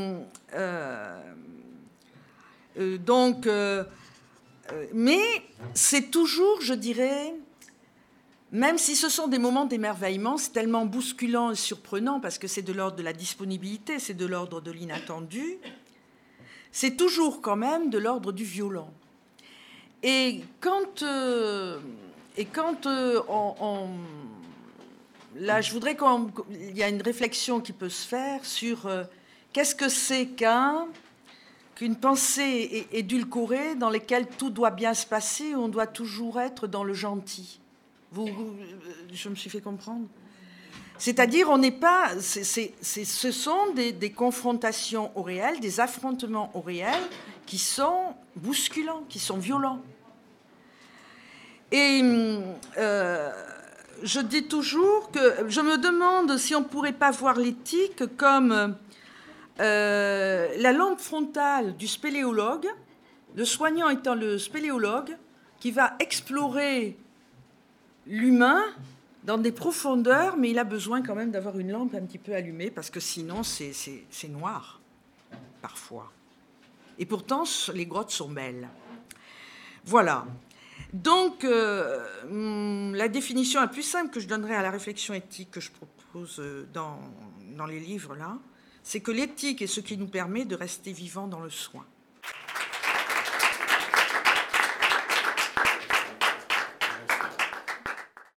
mais c'est toujours, je dirais, même si ce sont des moments d'émerveillement, c'est tellement bousculant et surprenant parce que c'est de l'ordre de la disponibilité, c'est de l'ordre de l'inattendu, c'est toujours quand même de l'ordre du violent. Et quand là, je voudrais qu'il y a une réflexion qui peut se faire sur qu'est-ce que c'est qu'une pensée édulcorée dans laquelle tout doit bien se passer, où on doit toujours être dans le gentil. Je me suis fait comprendre. C'est-à-dire, on n'est pas. Ce sont des confrontations au réel, des affrontements au réel qui sont bousculants, qui sont violents. Et je dis toujours que je me demande si on ne pourrait pas voir l'éthique comme la lampe frontale du spéléologue, le soignant étant le spéléologue, qui va explorer l'humain dans des profondeurs, mais il a besoin quand même d'avoir une lampe un petit peu allumée, parce que sinon c'est noir, parfois. Et pourtant, les grottes sont belles. Voilà. Donc, la définition la plus simple que je donnerais à la réflexion éthique que je propose dans les livres, là, c'est que l'éthique est ce qui nous permet de rester vivants dans le soin.